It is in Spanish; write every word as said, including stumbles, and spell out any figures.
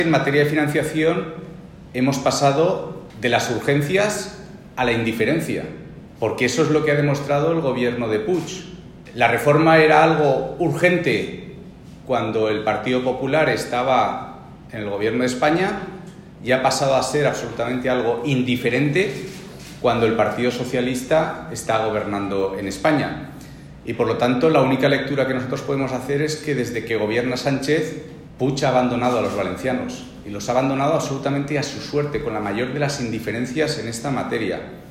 En materia de financiación hemos pasado de las urgencias a la indiferencia, porque eso es lo que ha demostrado el gobierno de Puig. La reforma era algo urgente cuando el Partido Popular estaba en el gobierno de España y ha pasado a ser absolutamente algo indiferente cuando el Partido Socialista está gobernando en España. Y por lo tanto, la única lectura que nosotros podemos hacer es que desde que gobierna Sánchez, Puig ha abandonado a los valencianos y los ha abandonado absolutamente a su suerte, con la mayor de las indiferencias en esta materia.